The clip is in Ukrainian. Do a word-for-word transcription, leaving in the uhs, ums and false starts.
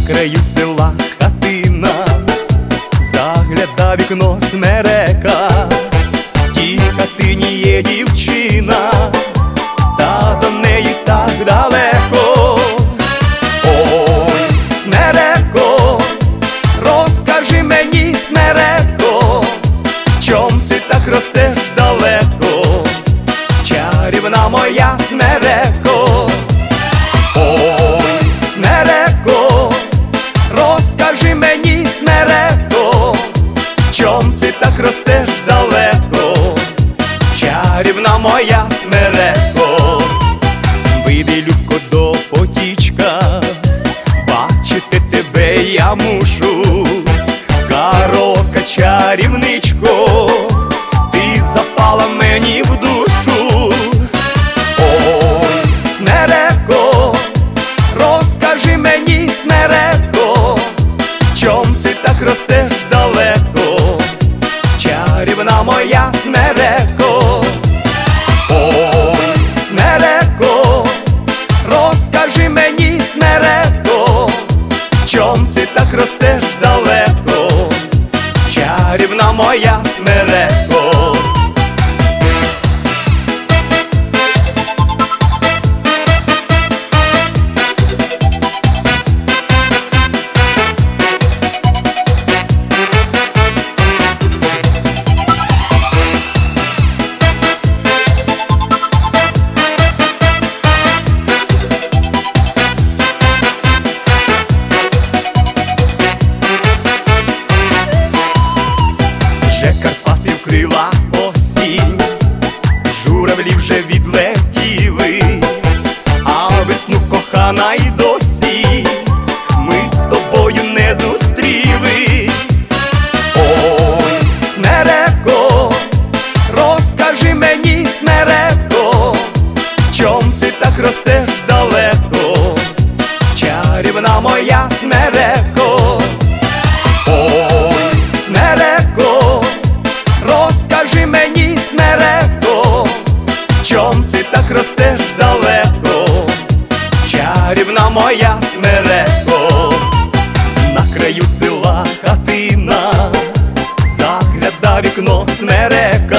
краю села хатина, загляда вікно смерека. В тій хатині є дівчина, та до неї так далеко. Ой, смереко, розкажи мені, смереко, чом ти так ростеш далеко, чарівна моя смереко. Ой, смереко, розкажи мені, смереко, чом ти так ростеш далеко, чарівна моя смереко. Вийди, любко, до потічка, бачити тебе я мушу. Карока, чарівничко, ти запала мені в душу. Ой, смереко, розкажи мені, смереко, чом ти так ростеш далеко, чарівна моя смереко. Ой, смереко, розкажи мені, смереко, чом ти так ростеш далеко, чарівна моя смереко. Вже Карпати вкрила осінь, журавлі вже відлетіли, а весну, кохана, й досі ми з тобою не зустріли. Ой, смереко, розкажи мені, смереко, чом ти так ростеш далеко, чарівна моя смереко. Ой, смереко, розкажи мені, смереко, чом ти так ростеш далеко, чарівна моя смереко. На краю села хатина, загляда вікно смерека.